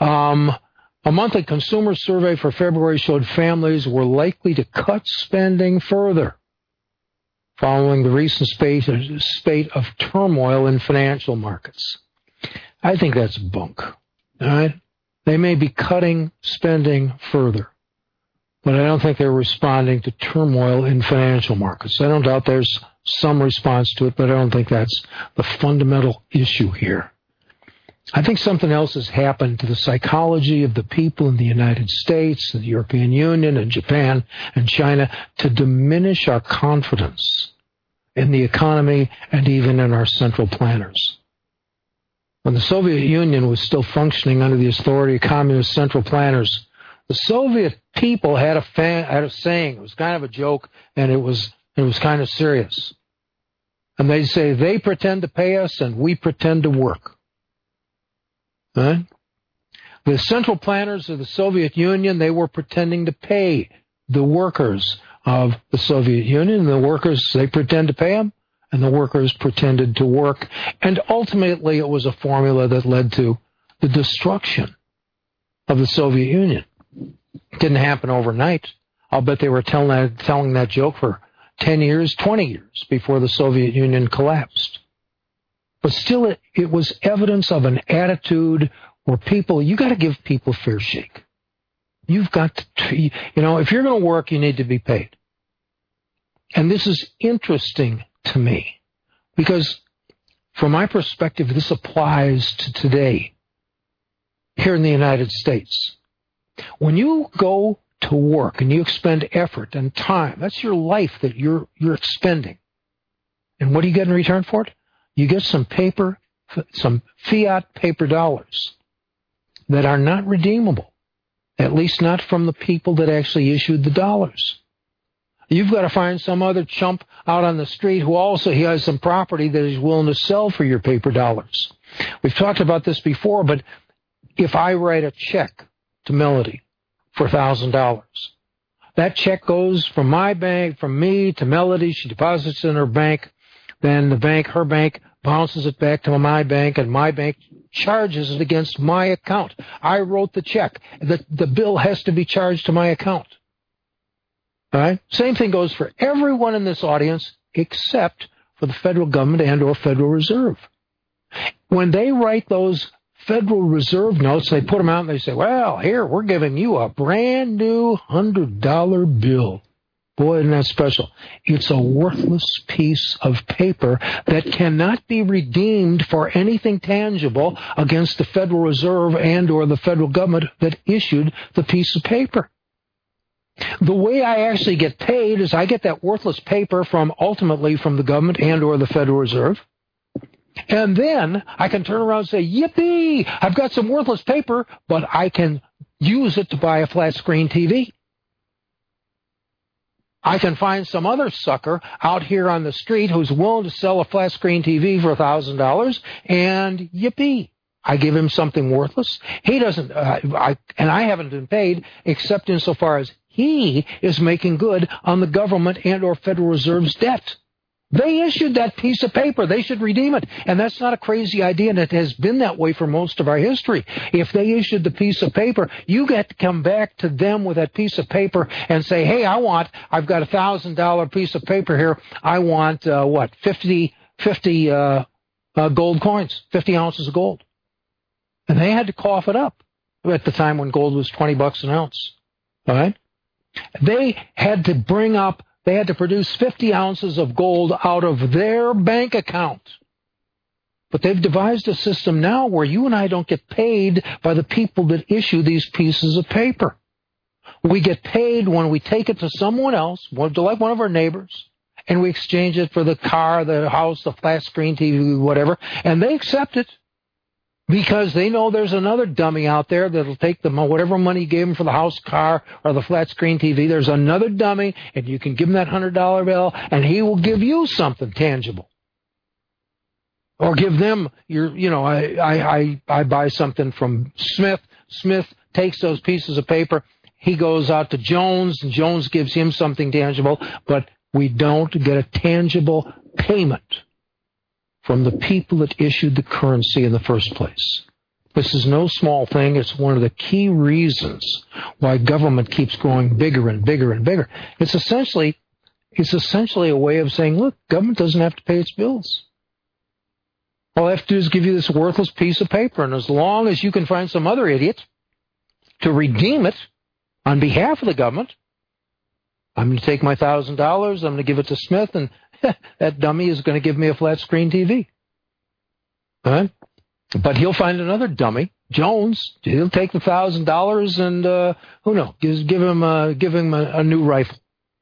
A monthly consumer survey for February showed families were likely to cut spending further following the recent spate of turmoil in financial markets. I think that's bunk. All right? They may be cutting spending further, but I don't think they're responding to turmoil in financial markets. I don't doubt there's some response to it, but I don't think that's the fundamental issue here. I think something else has happened to the psychology of the people in the United States, the European Union, and Japan and China to diminish our confidence in the economy and even in our central planners. When the Soviet Union was still functioning under the authority of communist central planners, the Soviet people had a saying. It was kind of a joke, and it was kind of serious. And they'd say, they pretend to pay us and we pretend to work. Right? The central planners of the Soviet Union, they were pretending to pay the workers of the Soviet Union. The workers, they pretend to pay them, and the workers pretended to work. And ultimately, it was a formula that led to the destruction of the Soviet Union. It didn't happen overnight. I'll bet they were telling that joke for 10 years, 20 years before the Soviet Union collapsed. But still, it was evidence of an attitude where you got to give people a fair shake. You've got to, if you're going to work, you need to be paid. And this is interesting to me because from my perspective, this applies to today here in the United States. When you go to work and you expend effort and time, that's your life that you're expending. And what do you get in return for it? You get some fiat paper dollars that are not redeemable, at least not from the people that actually issued the dollars. You've got to find some other chump out on the street who also has some property that he's willing to sell for your paper dollars. We've talked about this before, but if I write a check to Melody for $1,000, that check goes from my bank, from me to Melody. She deposits it in her bank. Then her bank, bounces it back to my bank, and my bank charges it against my account. I wrote the check. The bill has to be charged to my account. All right? Same thing goes for everyone in this audience except for the federal government and or Federal Reserve. When they write those Federal Reserve notes, they put them out and they say, well, here, we're giving you a brand new $100 bill. Boy, isn't that special. It's a worthless piece of paper that cannot be redeemed for anything tangible against the Federal Reserve and or the federal government that issued the piece of paper. The way I actually get paid is I get that worthless paper ultimately from the government and or the Federal Reserve. And then I can turn around and say, yippee, I've got some worthless paper, but I can use it to buy a flat screen TV. I can find some other sucker out here on the street who's willing to sell a flat screen TV for $1,000, and yippee, I give him something worthless. He doesn't, and I haven't been paid except insofar as he is making good on the government and or Federal Reserve's debt. They issued that piece of paper. They should redeem it. And that's not a crazy idea, and it has been that way for most of our history. If they issued the piece of paper, you get to come back to them with that piece of paper and say, hey, I've got $1,000 piece of paper here. I want, 50 gold coins, 50 ounces of gold. And they had to cough it up at the time when gold was $20 an ounce. All right? They had to produce 50 ounces of gold out of their bank account. But they've devised a system now where you and I don't get paid by the people that issue these pieces of paper. We get paid when we take it to someone else, like one of our neighbors, and we exchange it for the car, the house, the flat screen TV, whatever, and they accept it. Because they know there's another dummy out there that'll take whatever money you gave him for the house, car, or the flat screen TV. There's another dummy, and you can give him that $100 bill, and he will give you something tangible. Or give them I buy something from Smith. Smith takes those pieces of paper. He goes out to Jones, and Jones gives him something tangible, but we don't get a tangible payment from the people that issued the currency in the first place. This is no small thing. It's one of the key reasons why government keeps growing bigger and bigger and bigger. It's essentially a way of saying, look, government doesn't have to pay its bills. All they have to do is give you this worthless piece of paper, and as long as you can find some other idiot to redeem it on behalf of the government, I'm going to take my $1,000, I'm going to give it to Smith, and that dummy is going to give me a flat screen TV. All right? But he'll find another dummy, Jones. He'll take the $1,000 and who knows? Give him a new rifle.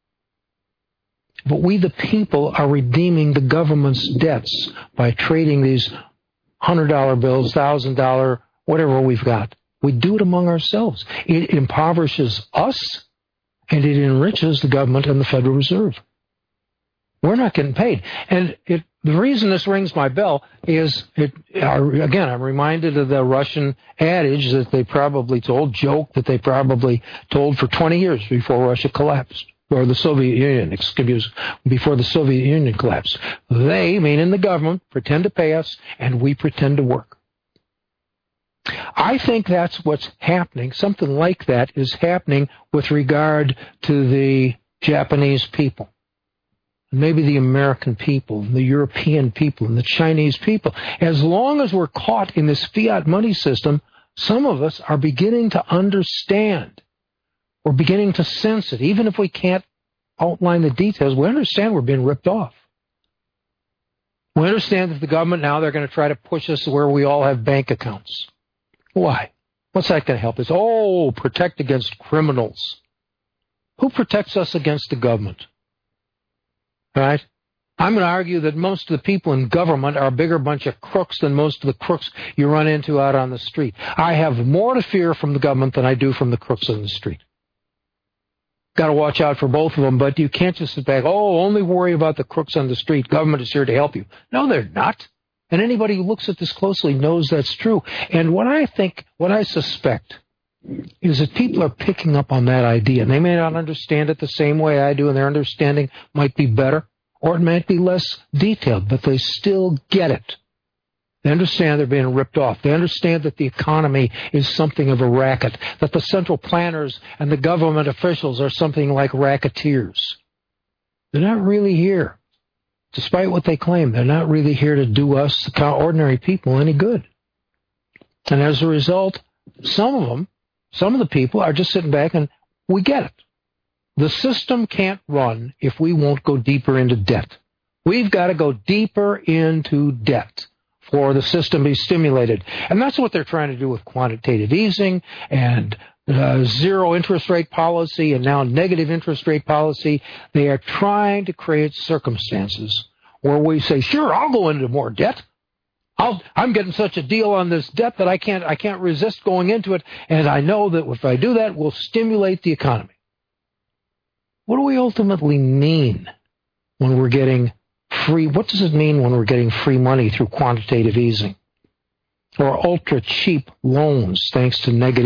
But we, the people, are redeeming the government's debts by trading these $100 bills, $1,000, whatever we've got. We do it among ourselves. It impoverishes us, and it enriches the government and the Federal Reserve. We're not getting paid. And the reason this rings my bell is, again, I'm reminded of the Russian adage that they probably told, joke that they probably told for 20 years before Russia collapsed, or the Soviet Union, before the Soviet Union collapsed. They, meaning the government, pretend to pay us, and we pretend to work. I think that's what's happening. Something like that is happening with regard to the Japanese people. Maybe the American people, the European people, and the Chinese people. As long as we're caught in this fiat money system, some of us are beginning to understand. We're beginning to sense it. Even if we can't outline the details, we understand we're being ripped off. We understand that the government now, they're going to try to push us to where we all have bank accounts. Why? What's that going to help us? Oh, protect against criminals. Who protects us against the government? Right? I'm going to argue that most of the people in government are a bigger bunch of crooks than most of the crooks you run into out on the street. I have more to fear from the government than I do from the crooks on the street. Got to watch out for both of them, but you can't just sit back, only worry about the crooks on the street. Government is here to help you. No, they're not. And anybody who looks at this closely knows that's true. And what I suspect is that people are picking up on that idea. And they may not understand it the same way I do, and their understanding might be better, or it might be less detailed, but they still get it. They understand they're being ripped off. They understand that the economy is something of a racket, that the central planners and the government officials are something like racketeers. They're not really here. Despite what they claim, they're not really here to do us, the ordinary people, any good. And as a result, some of the people are just sitting back and we get it. The system can't run if we won't go deeper into debt. We've got to go deeper into debt for the system to be stimulated. And that's what they're trying to do with quantitative easing and zero interest rate policy and now negative interest rate policy. They are trying to create circumstances where we say, sure, I'll go into more debt. I'm getting such a deal on this debt that I can't resist going into it, and I know that if I do that, we'll stimulate the economy. What do we ultimately mean when we're getting free? What does it mean when we're getting free money through quantitative easing? Or ultra cheap loans thanks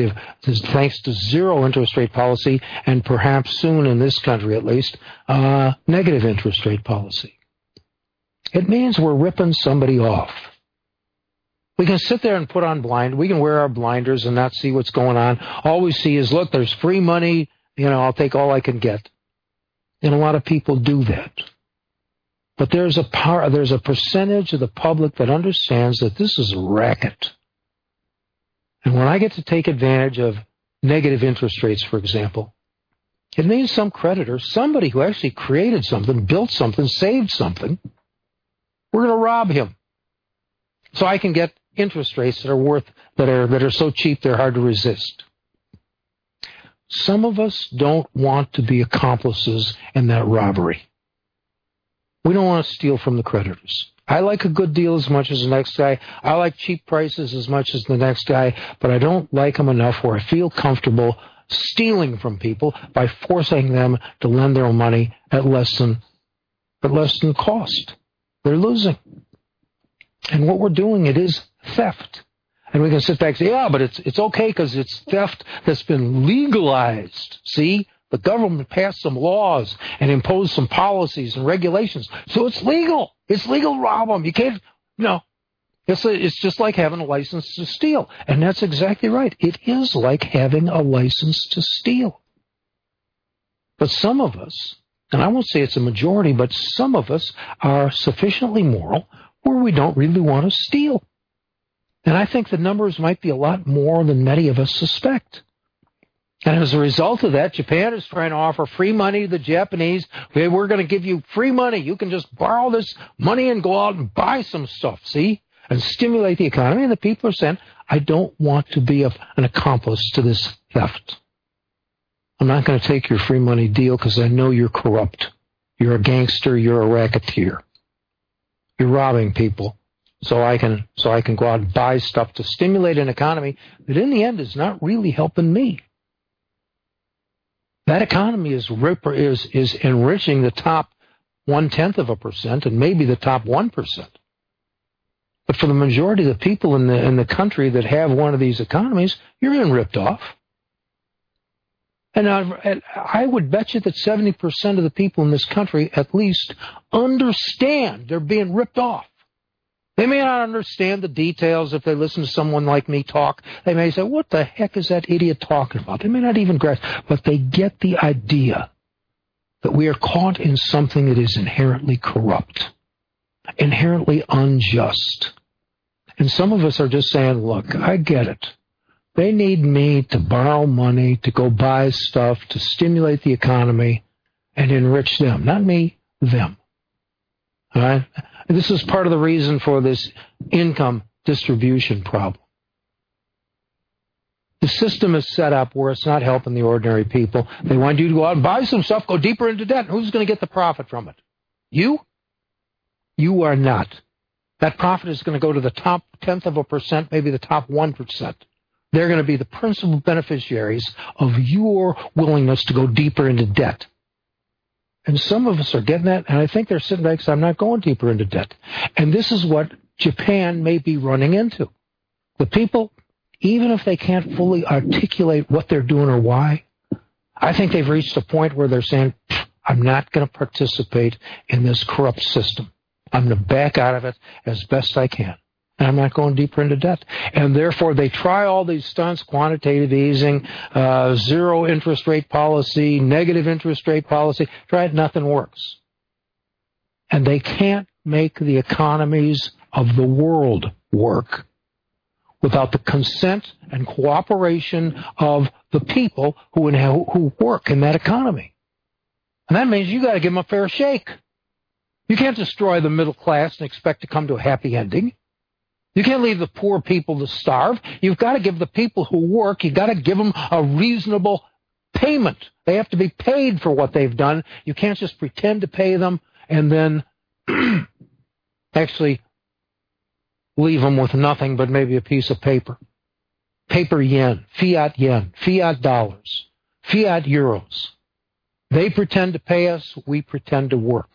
to zero interest rate policy, and perhaps soon in this country at least, negative interest rate policy. It means we're ripping somebody off. We can sit there and put on we can wear our blinders and not see what's going on. All we see is, look, there's free money, I'll take all I can get. And a lot of people do that. But there's a percentage of the public that understands that this is a racket. And when I get to take advantage of negative interest rates, for example, it means some creditor, somebody who actually created something, built something, saved something, we're going to rob him. So I can get interest rates that are so cheap they're hard to resist. Some of us don't want to be accomplices in that robbery. We don't want to steal from the creditors. I like a good deal as much as the next guy. I like cheap prices as much as the next guy, but I don't like them enough where I feel comfortable stealing from people by forcing them to lend their money at less than cost. They're losing. And what we're doing, it is theft. And we can sit back and say, yeah, but it's okay because it's theft that's been legalized. See? The government passed some laws and imposed some policies and regulations. So it's legal. It's legal to rob them. You can't, it's just like having a license to steal. And that's exactly right. It is like having a license to steal. But some of us, and I won't say it's a majority, but some of us are sufficiently moral where we don't really want to steal. And I think the numbers might be a lot more than many of us suspect. And as a result of that, Japan is trying to offer free money to the Japanese. Okay, we're going to give you free money. You can just borrow this money and go out and buy some stuff, see, and stimulate the economy. And the people are saying, I don't want to be an accomplice to this theft. I'm not going to take your free money deal because I know you're corrupt. You're a gangster. You're a racketeer. You're robbing people. So I can go out and buy stuff to stimulate an economy that in the end is not really helping me. That economy is enriching the top 0.1% and maybe the top 1%. But for the majority of the people in the country that have one of these economies, you're being ripped off. And I would bet you that 70% of the people in this country at least understand they're being ripped off. They may not understand the details if they listen to someone like me talk. They may say, what the heck is that idiot talking about? They may not even grasp, but they get the idea that we are caught in something that is inherently corrupt, inherently unjust. And some of us are just saying, look, I get it. They need me to borrow money, to go buy stuff, to stimulate the economy and enrich them. Not me, them. All right? And this is part of the reason for this income distribution problem. The system is set up where it's not helping the ordinary people. They want you to go out and buy some stuff, go deeper into debt. Who's going to get the profit from it? You? You are not. That profit is going to go to the top 0.1%, maybe the top 1%. They're going to be the principal beneficiaries of your willingness to go deeper into debt. And some of us are getting that, and I think they're sitting back and saying, I'm not going deeper into debt. And this is what Japan may be running into. The people, even if they can't fully articulate what they're doing or why, I think they've reached a point where they're saying, I'm not going to participate in this corrupt system. I'm going to back out of it as best I can. And I'm not going deeper into debt. And therefore, they try all these stunts, quantitative easing, zero interest rate policy, negative interest rate policy. Try it, nothing works. And they can't make the economies of the world work without the consent and cooperation of the people who work in that economy. And that means you got to give them a fair shake. You can't destroy the middle class and expect to come to a happy ending. You can't leave the poor people to starve. You've got to give the people who work, you've got to give them a reasonable payment. They have to be paid for what they've done. You can't just pretend to pay them and then actually leave them with nothing but maybe a piece of paper. Paper yen, fiat dollars, fiat euros. They pretend to pay us, we pretend to work.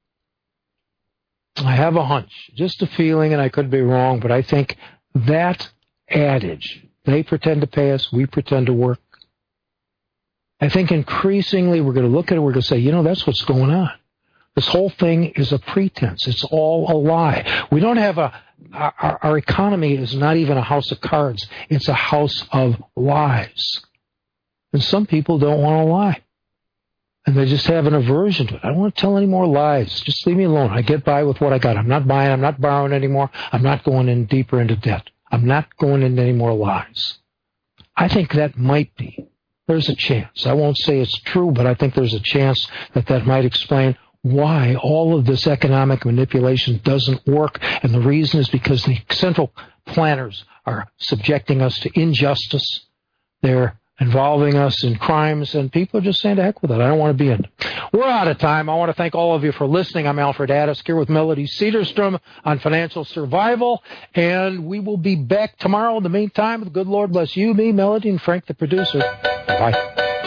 I have a hunch, just a feeling, and I could be wrong, but I think that adage, they pretend to pay us, we pretend to work, I think increasingly we're going to look at it, we're going to say, that's what's going on. This whole thing is a pretense. It's all a lie. We don't have our economy is not even a house of cards. It's a house of lies. And some people don't want to lie. And they just have an aversion to it. I don't want to tell any more lies. Just leave me alone. I get by with what I got. I'm not buying. I'm not borrowing anymore. I'm not going in deeper into debt. I'm not going into any more lies. I think that might be. There's a chance. I won't say it's true, but I think there's a chance that might explain why all of this economic manipulation doesn't work. And the reason is because the central planners are subjecting us to injustice. They're involving us in crimes, and people are just saying, to heck with it. I don't want to be in it. We're out of time. I want to thank all of you for listening. I'm Alfred Addis here with Melody Cedarstrom on financial survival, and we will be back tomorrow. In the meantime, the good Lord bless you, me, Melody, and Frank, the producer. Bye.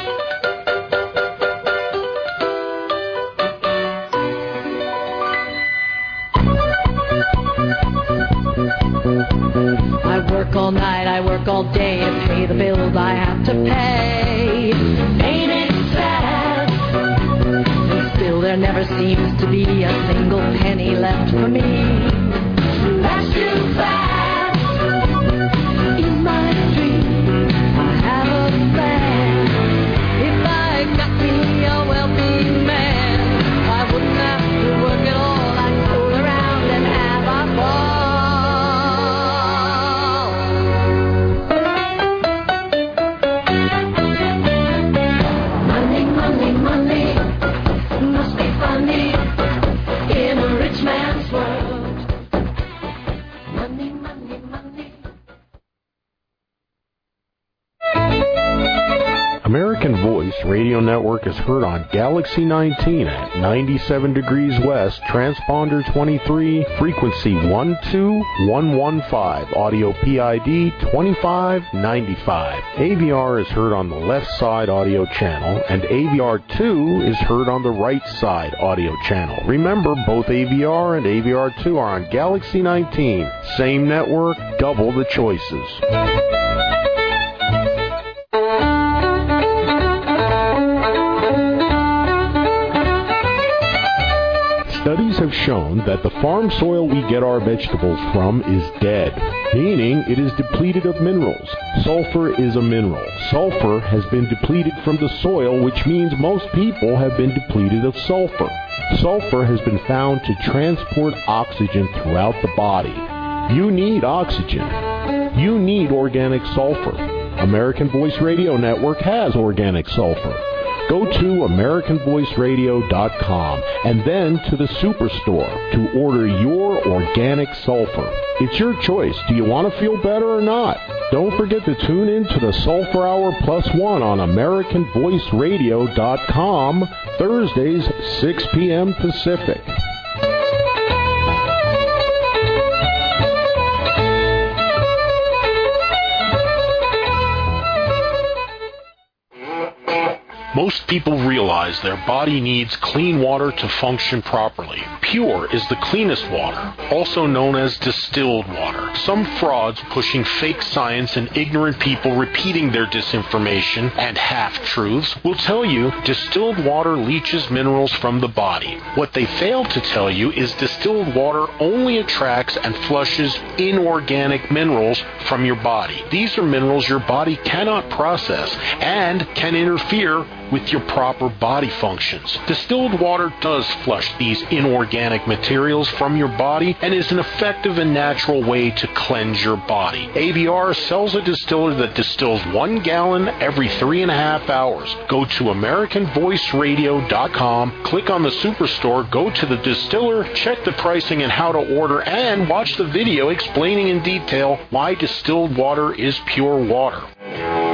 I work all night, I work all day to pay the bills I have to pay. Ain't it sad? And still there never seems to be a single penny left for me. That's too bad. In my dream, I have a plan. If I got me a wealthy man, I wouldn't have to work at all. I'd fool around and have a ball. American Voice Radio Network is heard on Galaxy 19 at 97 degrees west, transponder 23, frequency 12115, audio PID 2595. AVR is heard on the left side audio channel, and AVR2 is heard on the right side audio channel. Remember, both AVR and AVR2 are on Galaxy 19. Same network, double the choices. Studies have shown that the farm soil we get our vegetables from is dead, meaning it is depleted of minerals. Sulfur is a mineral. Sulfur has been depleted from the soil, which means most people have been depleted of sulfur. Sulfur has been found to transport oxygen throughout the body. You need oxygen. You need organic sulfur. American Voice Radio Network has organic sulfur. Go to AmericanVoiceRadio.com and then to the Superstore to order your organic sulfur. It's your choice. Do you want to feel better or not? Don't forget to tune in to the Sulfur Hour Plus One on AmericanVoiceRadio.com, Thursdays, 6 p.m. Pacific. Most people realize their body needs clean water to function properly. Pure is the cleanest water, also known as distilled water. Some frauds pushing fake science and ignorant people repeating their disinformation and half-truths will tell you distilled water leaches minerals from the body. What they fail to tell you is distilled water only attracts and flushes inorganic minerals from your body. These are minerals your body cannot process and can interfere with your proper body functions. Distilled water does flush these inorganic materials from your body and is an effective and natural way to cleanse your body. AVR sells a distiller that distills 1 gallon every 3.5 hours. Go to AmericanVoiceRadio.com, click on the Superstore, go to the distiller, check the pricing and how to order, and watch the video explaining in detail why distilled water is pure water.